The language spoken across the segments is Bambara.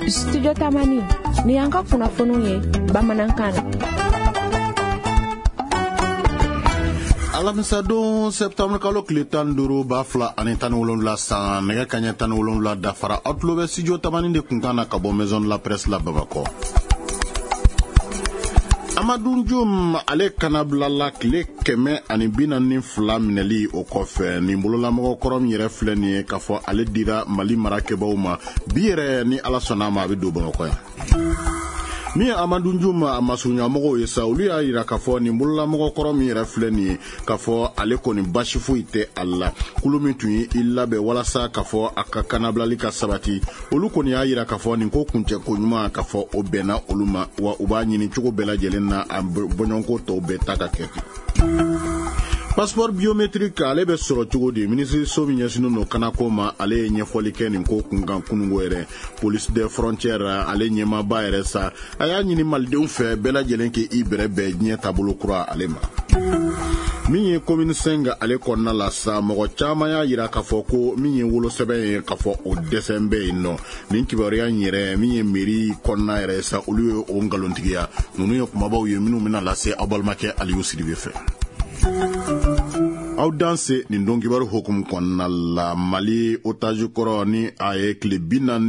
Studio Tamani ni anka kunnafoniw ye bamanankan na. Alamisa don septembre kalo tile 15 ba fila ani 17 san nɛgɛ kaɲɛ 17 dafara aw tulo bɛ studio Tamani de kunkan na ka bɔ maison de la presse la Bamako. Amadou Dioum ale kanabilala tile 142 minɛli o kɔfɛ nin bololamɔgɔ kɔrɔ min yɛrɛ filɛ nin ye k'a fɔ ale dira Mali marakɛbaw ma bi yɛrɛ ni Ala sɔnna ma a bɛ don Bamako yan. Min Amadou Dioum a masurunyamɔgɔw ye sa olu y'a yira k'a fɔ nin bololamɔgɔ kɔrɔ min yɛrɛ filɛ nin ye k'a fɔ ale kɔni basi foyi tɛ a la kulu min tun ye i labɛn walasa k'a fɔ a ka kanabilali ka sabati olu kɔni y'a yira k'a fɔ nin ko kuncɛ ko ɲuman k'a fɔ o bɛnna olu ma wa u b'a ɲini cogo bɛɛ lajɛlen na a bɔɲɔgɔnko tɔw bɛɛ ta ka kɛ ten. Passeport biométrique ale bɛ sɔrɔ cogo di ministre so min ɲɛsinnen no kanako ma ale ye ɲɛfɔli kɛ nin ko kunkan kunungo yɛrɛ police des frontières ale ɲɛmaaba yɛrɛ sa a y'a ɲini malidenw fɛ bɛɛ lajɛlen k'i bɛrɛ bɛn diɲɛ taabolo kura ale ma. Min ye commune 5 ale kɔnɔna la sa mɔgɔ caman y'a yira k'a fɔ ko min ye wolosɛbɛn ye k'a fɔ o dɛsɛn bɛ yen nɔ nin kibaruya yɛrɛ min ye mairie kɔnɔna yɛrɛ sa olu ye o ngalontigiya ninnu ye kumabaw ye minnu bɛna lase aw balimakɛ Aliyu Sidibe fɛ. Aw danse nin don kibaru hukum kɔnɔna la Mali otage kɔrɔ ni a ye tile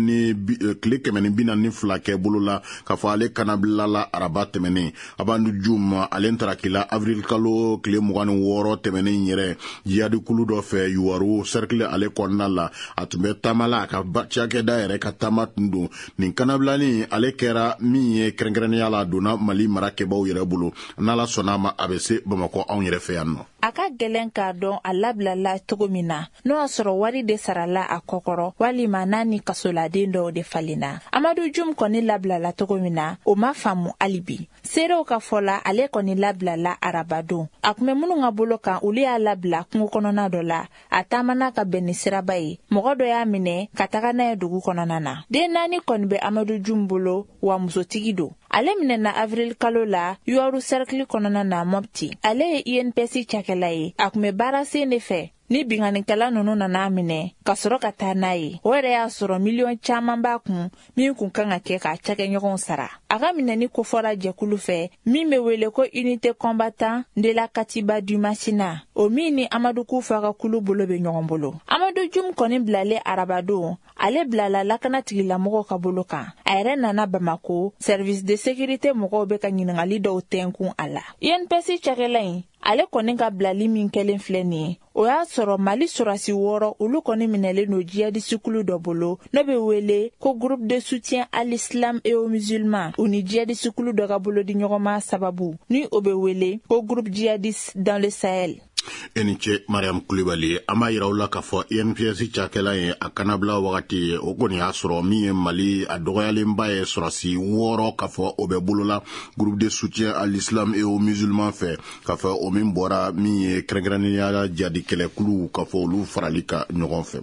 142 kɛ bolo la k'a fɔ ale kanabilala araba tɛmɛnen Amadou Dioum ale tarakila avril kalo tile 26 tɛmɛnen yɛrɛ jihadi kulu dɔ fɛ Yuwaru cercle ale kɔnɔna la a tun bɛ taamala a ka cakɛda yɛrɛ ka taama tun don nin kanabilani ale kɛra min ye kɛrɛnkɛrɛnnenya la donna Mali marakɛbaw yɛrɛ bolo n'Ala sɔnna ma a bɛ se Bamako anw yɛrɛ fɛ yan nɔ. A ka gɛlɛn k'a dɔn a labilala cogo min na n'o y'a sɔrɔ wari de sarala a kɔkɔrɔ walima n'a ni kasoladen dɔw de falenna. Amadou Dioum kɔni labilala cogo min na o ma faamu hali bi. Seerew ka fɔla ale kɔni labilala arabadon a kun bɛ minnu ka bolo kan olu y'a labila kungo kɔnɔna dɔ la a taamana ka bɛn ni siraba ye mɔgɔ dɔ y'a minɛ ka taga n'a ye dugu kɔnɔna na. Den 4 kɔni bɛ Amadou Dioum bolo wa musotigi don. Ale minɛna avril kalo la Yuwaru cercle kɔnɔna na Mopti. Ale ye INPC cakɛla ye a kun bɛ baara sen de fɛ ni binganikɛla ninnu nana minɛ ka sɔrɔ ka taa n'a ye o yɛrɛ y'a sɔrɔ miliyɔn caman b'a kun min kun kan ka kɛ k'a cakɛɲɔgɔnw sara. A ka minɛni kofɔra jɛkulu fɛ min bɛ wele ko unité combattant de la Katiba du Masina o min ni Amadou Kufa ka kulu bolo bɛ ɲɔgɔn bolo. Amadou Dioum kɔni bilale arabadon ale bilala lakana tigilamɔgɔw ka bolo kan a yɛrɛ nana Bamako service de sécurité mɔgɔw bɛ ka ɲiningali dɔw tɛnkun a la. INPC cakɛla in ale kɔni ka bilali min kɛlen filɛ nin ye o y'a sɔrɔ Mali sorasi 6 olu kɔni minɛlen no jihadiste kulu dɔ bolo n'o bɛ wele ko groupe de soutien à l'islam et aux musulmans u ni jihadiste kulu dɔ ka bolo di ɲɔgɔnma sababu ni o bɛ wele ko groupe djihadiste dans le Sahel. Eniche Mariam Kulibali ama yira la k'a fɔ INPS cakɛla ye a kanabila wagati o kɔni y'a sɔrɔ min ye Mali a dɔgɔyalenba ye sɔrɔsi 6 k'a fɔ o bɛ bolola groupe de soutien à l'islam et aux musulmans fɛ k'a fɔ o min bɔra min ye kɛrɛnkɛrɛnnenya jadi kɛlɛkulu k'a fɔ olu farali ka ɲɔgɔn fɛ.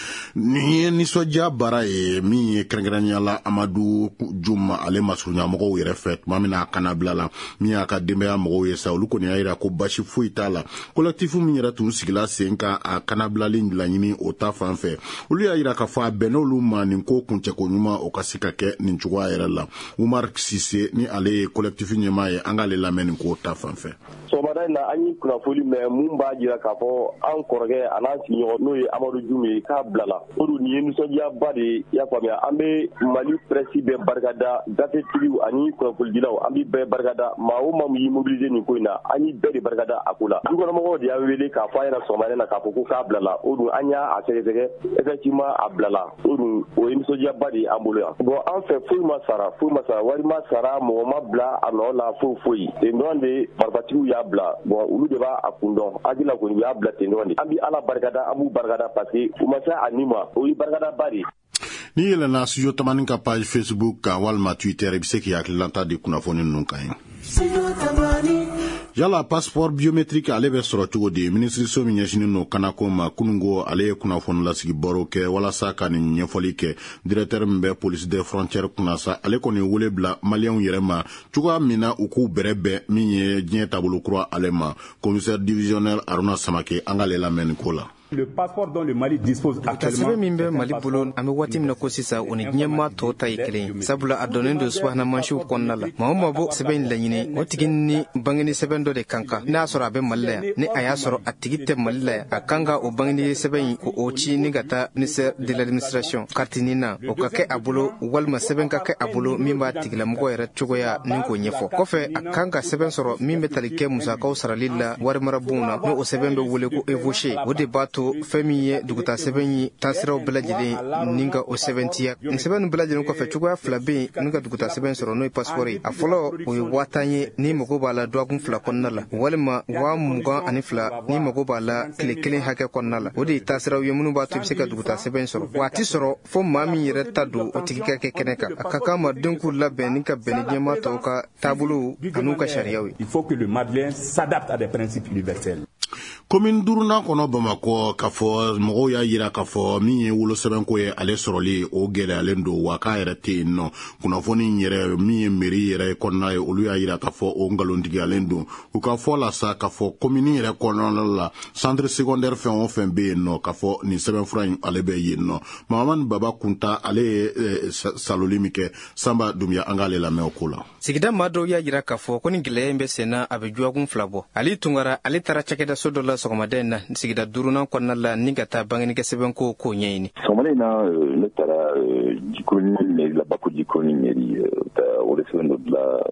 Nin ye nisɔndiya baara ye min ye kɛrɛnkɛrɛnnenya la Amadou Dioum ale masurunyamɔgɔw yɛrɛ fɛ tuma min na a kanabila la min y'a ka denbaya mɔgɔw ye sa olu kɔni y'a yira ko basi foyi t'a la collectif min yɛrɛ tun sigila sen kan a kanabilali laɲini o ta fan fɛ olu y'a yira k'a fɔ a bɛnn'olu ma nin ko kuncɛko ɲuman o ka se ka kɛ nin cogoya yɛrɛ la Umar Sise ni ale ye collectif ɲɛmaa ye an k'ale lamɛn nin ko ta fan fɛ. Sɔgɔmada in na an ye kunnafoni mɛn mun b'a jira k'a fɔ an kɔrɔkɛ a n'a sigiɲɔgɔn n'o ye Amadou Dioum ye k'a bilala o dun nin ye nisɔndiyaba de y'a faamuya an bɛ Mali presse bɛɛ barikada gafetigiw ani kunnafonidilaw an bɛ bɛɛ barikada maa o maa y'i mobiliser nin ko in na an y'i bɛɛ de barikada a ko la dukɔnɔmɔgɔw de y'a wele k'a fɔ a ɲɛna sɔgɔmada in na k'a fɔ ko k'a bilala o dun an y'a sɛgɛsɛgɛ effectivement a bilala o dun o ye nisɔndiyaba de ye an bolo yan bon an fɛ foyi ma sara wari ma sara mɔgɔ ma bila a nɔ la foyi ten dɔrɔn de marifatigiw y'a bila bon olu de b'a kun dɔn hakilila kɔni u y'a bila ten dɔrɔn de an bɛ Ala barikada an b'u barikada parce que u ma se a ni ma o ye barikada ba de. Ni yɛlɛnna studio Tamani ka page Facebook kan walima Twitter i bɛ se k'i hakililanta di kunnafoni ninnu kan ye. Yala passeport biométrique ale bɛ sɔrɔ cogo di ministre so min ɲɛsinin no kanako ma kunungo ale ye kunnafoni lasigi baro kɛ walasa ka nin ɲɛfɔli kɛ directeur min bɛ police des frontières kunna sa ale kɔni wele bila maliyɛnw yɛrɛ ma cogoya min na u k'u bɛrɛ bɛn min ye diɲɛ taabolo kura ale ma commissaire divisionnaire Aruna Samake an k'ale lamɛn nin ko la. Le passeport dont le Mali dispose actuellement min bɛ Mali bolo an bɛ waati min na ko sisan o ni diɲɛmaa tɔw ta ye kelen ye sabula a donnen don subahana mansiw kɔnɔna la maa o maa bɔ sɛbɛn in laɲini o tigi ni bangeni sɛbɛn dɔ de kan kan n'a y'a sɔrɔ a bɛ Mali la yan ni a y'a sɔrɔ a tigi tɛ Mali la yan a kan ka o bangeni sɛbɛn in ko o ci ni ka taa ministère de l'administration kartini na o ka kɛ a bolo walima sɛbɛn ka kɛ a bolo min b'a tigilamɔgɔ yɛrɛ cogoya ni k'o ɲɛfɔ kɔfɛ a kan ka sɛbɛn sɔrɔ min bɛ tali kɛ musakaw sarali la warimarabonw na n'o sɛbɛn bɛ wele ko evoché o de b'a to fɛn min ye duguta sɛbɛn ye taasiraw bɛɛ lajɛlen ni ka o sɛbɛntiya nin sɛbɛn bɛɛ lajɛlen kɔfɛ cogoya fila bɛ yen ni ka duguta sɛbɛn sɔrɔ n'o ye passeport ye a fɔlɔ o ye 5000 ye ni mago b'a la dɔgɔkun 2 kɔnɔna la walima 22 ni mago b'a la tile 1 hakɛ kɔnɔna la o de ye taasiraw ye minnu b'a to i bɛ se ka duguta sɛbɛn sɔrɔ wa a ti sɔrɔ fo maa min yɛrɛ ta don o tigi ka kɛ kɛnɛ kan a ka kan ma den k'u labɛn ni ka bɛn ni diɲɛmaa tɔw ka taabolow an'u ka sariyaw ye. Il faut que le Malien s'adapte à des principes universels. Commune Duruna kono Bamako k'a fɔ mɔgɔw y'a yira k'a fɔ min ye wolosɛbɛnko ye ale sɔrɔli o gɛlɛyalen don wa k'a yɛrɛ tɛ yen nɔ kunnafoni yɛrɛ min ye mairie yɛrɛ kɔnɔna ye olu y'a yira k'a fɔ o ngalontigiyalen don u ka fɔ la sa k'a fɔ commune yɛrɛ kɔnɔna la centre secondaire fɛn o fɛn bɛ yen nɔ k'a fɔ nin sɛbɛnfura in ale bɛ yen nɔ Mahamani Baba Kunta ale ye saloli min kɛ Sanba Dumbuya an k'ale lamɛn o ko la. Sigida maa dɔw y'a yira k'a fɔ ko nin gɛlɛya in bɛ sen na a bɛ juwakun 2 bɔ ale tungara ale taara cakɛda so dɔ la sɔgɔmada in na sigida 4nan kɔnɔna la ni ka taa bangenikɛ sɛbɛnko k'o ɲɛɲini. Sɔgɔmada in na ne taara Jikoni mairie la Bako Jikoni mairie ka wolosɛbɛn dɔ bila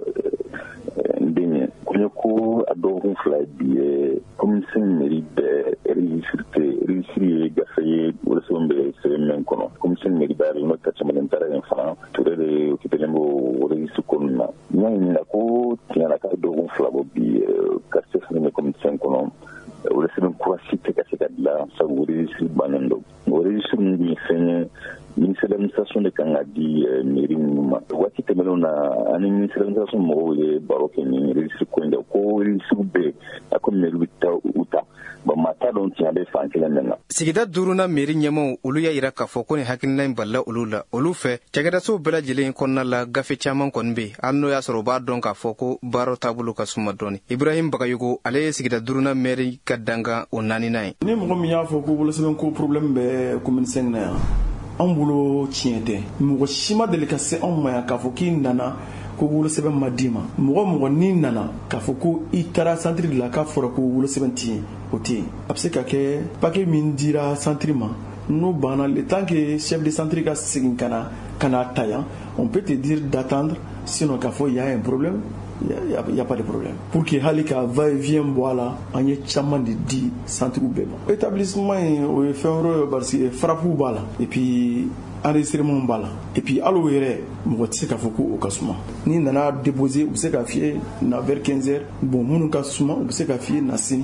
n den ye ko ko a dɔgɔkun 2 bi commission mairie bɛɛ registre ye gafe ye wolosɛbɛn bɛ sɛbɛn min kɔnɔ commission mairie bɛɛ n'o ka caman taara yen fana ture de occupelen b'o registre kɔnɔna na n y'a ɲininka ko tiɲɛna k'a dɔgɔkun 2 bɔ bi ka se fana bɛ commission kɔnɔ wolosɛbɛn kura si tɛ ka se ka dilan sabu registre bannen don o registre min bɛ fɛn ye ministère de l'administration de kan ka di mairie ninnu ma waati tɛmɛnenw na ani ministère de l'administration mɔgɔw ye baro kɛ ni registre ko in de ko registre bɛ a ko mairie bɛ taa u ta maa t'a dɔn tiɲɛ bɛ fan kelen min na. Sigida 4nan mairie ɲɛmaaw olu y'a yira k'a fɔ ko nin hakilina in balila olu la olu fɛ cakɛdasow bɛɛ lajɛlen kɔnɔna la gafe caman kɔni bɛ yen hali n'o y'a sɔrɔ u b'a dɔn k'a fɔ ko baaraw taabolo ka suma dɔɔni Ibrahim Bagayogo ale ye sigida 4nan mairie ka danga o 4nan ye. Ni mɔgɔ min y'a fɔ ko wolosɛbɛn ko problème bɛ commune 5 na yan an bolo tiɲɛ tɛ mɔgɔ si ma deli ka se anw ma yan k'a fɔ k'i nana ko wolosɛbɛn ma d'i ma mɔgɔ n'i nana k'a fɔ ko i taara centre de la k'a fɔra ko wolosɛbɛn t'i ye o tɛ yen a bɛ se ka kɛ paquet min dira centre ma n'o banna le temps que chef de centre ka segin ka na ta yan on peut te dire d'attendre sinon k'a fɔ il y a un problème il y a pas de problème pour que hali ka va-et-vient bɔ a la an ye caman de di centre bɛɛ ma établissement in o ye fɛn wɛrɛ ye parce que frappe b'a la et puis enregistrement b'a la et puis allo yɛrɛ mɔgɔ tɛ se k'a fɔ ko o ka suma n'i nana déposer u bɛ se k'a f'i ye na vers 15h bon minnu ka suma u bɛ se k'a f'i ye na sini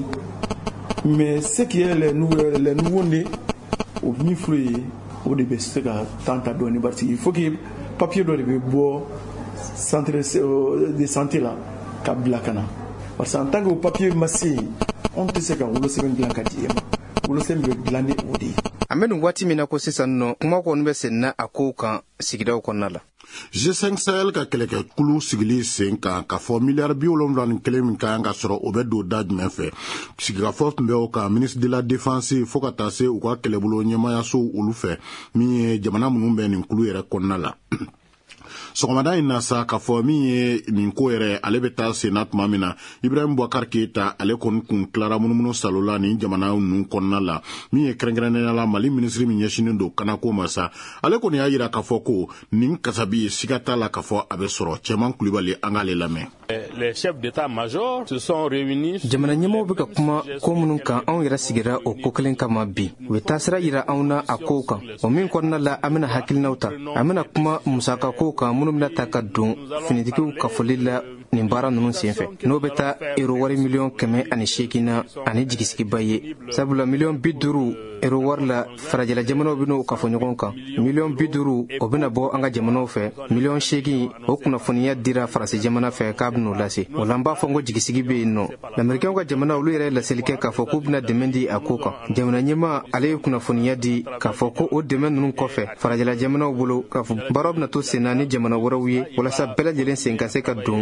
mais ce qui est les nouveaux-nés o min filɛ ye o de bɛ se ka temps ta dɔɔni parce que il faut que papier dɔ de bɛ bɔ centre de santé la ka bila ka na parce que en tant que o papier ma se yen anw tɛ se ka wolosɛbɛn dilan ka di e ma wolosɛbɛn bɛ dilan ni o de ye. An bɛ nin waati min na ko sisan nɔ kuma kɔni bɛ sen na a kow kan sigidaw kɔnɔna la. G5 Sahel ka kɛlɛkɛkulu sigili sen kan k'a fɔ miliyari 71 min ka kan ka sɔrɔ o bɛ don da jumɛn fɛ sigikafɔ tun bɛ o kan ministre de la défense fo ka taa se u ka kɛlɛbolo ɲɛmayaso olu fɛ min ye jamana minnu bɛ nin kulu yɛrɛ kɔnɔna la. Sɔgɔmada in na sa k'a fɔ min ye nin ko yɛrɛ ale bɛ taa senna tuma min na Ibrahim Boubacar Keita ale kɔni kun tilara munumunu salola ni jamana ninnu kɔnɔna la min ye kɛrɛnkɛrɛnnenya la Mali ministre min ɲɛsinen don kanako ma sa ale kɔni y'a yira k'a fɔ ko nin kasabi siga t'a la k'a fɔ a bɛ sɔrɔ Cɛman Kulibali an k'ale lamɛn. Les chefs d'état-major se sont réunis. Jamana ɲɛmɔgɔw bɛ ka kuma ko minnu kan anw yɛrɛ sigira o ko kelen kama bi u bɛ taasira yira anw na a kow kan o min kɔnɔna la an bɛna hakilinaw ta an bɛna kuma musaka kow kan minnu bɛna ta ka don finitigiw ka foli la nin baara ninnu senfɛ n'o bɛ taa euro wari miliyɔn 180 na ani jigisigiba ye sabula miliyɔn 50 euro wari la farajɛla jamanaw bɛ n'o kafɔ ɲɔgɔn kan miliyɔn 50 o bɛna bɔ an ka jamanaw fɛ miliyɔn 8 o kunnafoniya dira faransi jamana fɛ k'a bɛ n'o lase o la n b'a fɔ ko jigisigi bɛ yen nɔ lamɛrikɛnw ka jamana olu yɛrɛ laseli kɛ k'a fɔ k'u bɛna dɛmɛ di a ko kan jamana ɲɛma ale ye kunnafoniya di k'a fɔ ko o dɛmɛ ninnu kɔfɛ farajɛla jamanaw bolo k'a fɔ baaraw bɛna to sen na ni jamana wɛrɛw ye walasa bɛɛ lajɛlen sen ka se ka don G5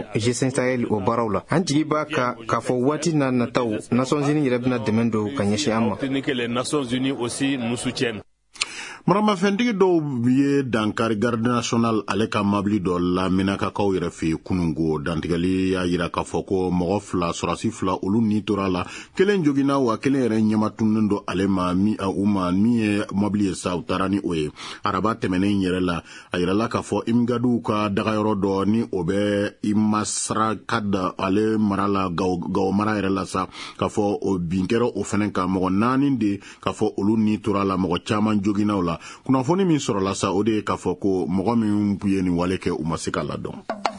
Sahel o baaraw la an jigi b'a ka fɔ waati na nataw Nations Unies yɛrɛ bɛna dɛmɛ don ka ɲɛsin an ma. Que les Nations Unies aussi nous soutiennent. Marama fɛntigi dɔw ye dankari garde national ale ka mabili dɔ la minakakaw yɛrɛ fɛ kunungo dantigɛli y'a yira k'a fɔ ko mɔgɔ fila sɔrɔsi fila olu ni tora la kelen joginna wa kelen yɛrɛ ɲɛmatunnen don ale ma min ye mabili ye sa u taara ni o ye araba tɛmɛnen yɛrɛ la a yirala k'a fɔ imgadiw ka dagayɔrɔ dɔ ni o bɛ imasara kada ale mara la gawo mara yɛrɛ la sa k'a fɔ o bin kɛra o fɛnɛ kan mɔgɔ 4 de k'a fɔ olu ni tora la mɔgɔ caman joginnaw la kunnafoni min sɔrɔla sa o de ye k'a fɔ ko mɔgɔ min ye nin wale kɛ u ma se ka ladɔn.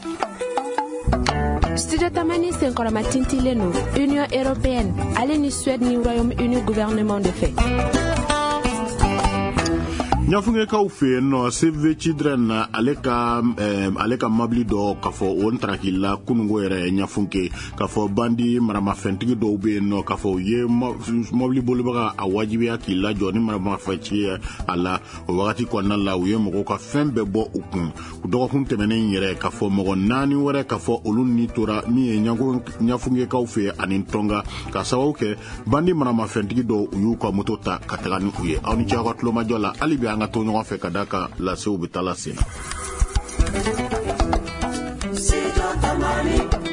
Studio Tamani senkɔrɔma tintilen no Union Européenne ale ni Suède ni Royaume-Uni gouvernement de fait. Ɲafungekaw fɛ no Save Children ale ka mabili dɔ k'a fɔ o ntarakila kunungo yɛrɛ ɲafunke k'a fɔ bandi maramafɛntigi dɔw bɛ yen nɔ k'a fɔ u ye mobili bolibaga a wajibiya k'i lajɔ ni maramafɛntigi a la o wagati kɔnɔna la u ye mɔgɔw ka fɛn bɛɛ bɔ u kun u dɔgɔkun tɛmɛnen yɛrɛ k'a fɔ mɔgɔ 4 wɛrɛ k'a fɔ olu ni tora min ye ɲafungekaw fɛ ani tɔnga ka sababu kɛ bandi maramafɛntigi dɔw u y'u ka moto ta ka taga ni u ye aw ni ce aw ka tulomajɔ la hali bi an ka to ɲɔgɔn fɛ ka da ka lasew bɛ taa la sen na.